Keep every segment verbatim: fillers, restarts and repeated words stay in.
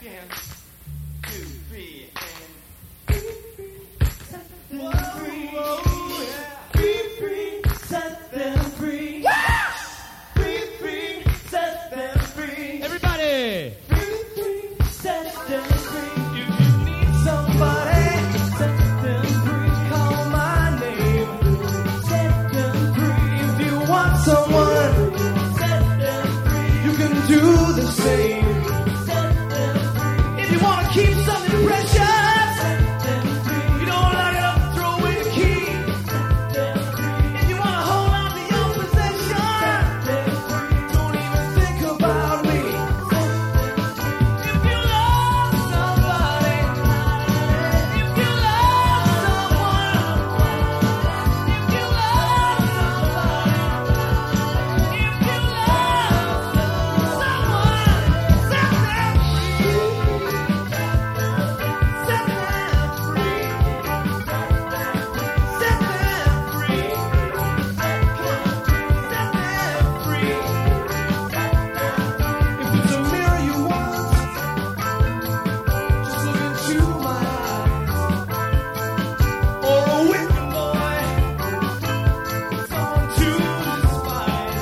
again. Two, three, and set them free. Whoa, yeah. Free, free, set them free. Free, free, set them free. Everybody! Free, free, set them free. If you need somebody, set them free. Call my name. Set them free. If you want someone, set them free. You can do the same. Set them free. If you want to keep something precious, set them free. You don't lock it up and throw away the key. Set them free. If you want to hold on to your possession, set them free. Don't even think about me. Set them free. If you love somebody, if you love someone, if you love somebody, if you love someone, set them free. Set them free. Set them free. Set them free. If it's a mirror you want, just look into my eyes. Or a whipping boy, someone to despise.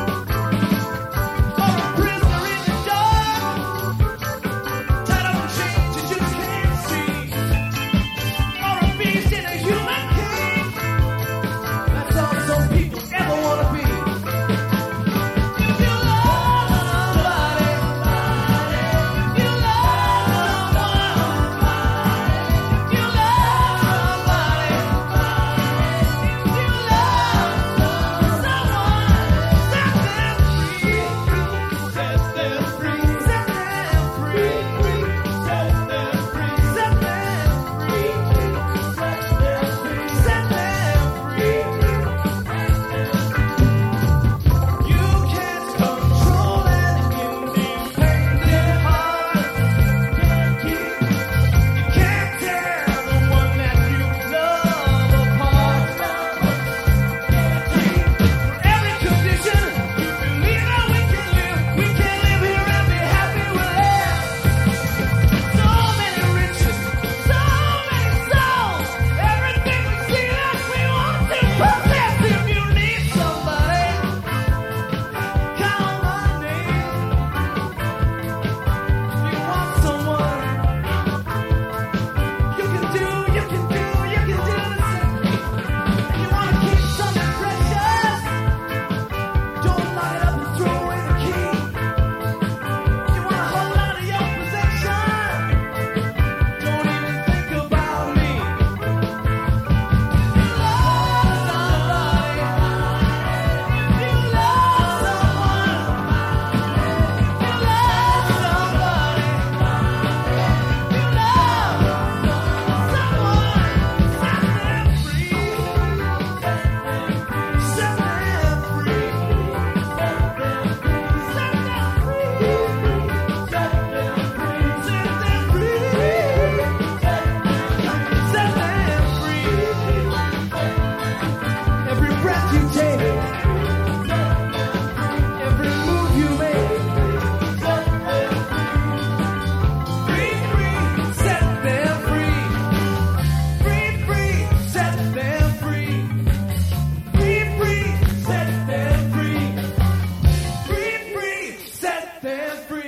Or a prisoner in the dark, tied up in chains you just can't see. Or a beast in a human cage. That's all some people ever want to be. If you love somebody, if you love someone, if you love somebody, if you love someone, set them free. Set them free. Set them free. Set them free. Set them free. You can't control an independent heart. You can't tear the one that you love apart. For every condition, you believe that we can live. We can live here and be happy with less. So many riches, so many souls. Everything we see that we want to possess. If you need somebody, call my name. If you want someone, you can do, you can do, you can do the same. If you want to keep something precious, don't lock it up and throw away the key. If you want to hold on to your possession, don't even think about me. If you love somebody, if you love someone, if you love somebody, if you love someone, set them free. Set them free. Set them free. Set them free. Set them free. Set them free. Every breath you take, every move you make, free, free, set them free. Free, free, set them free. Free, free, set them free. Free, free, set them free.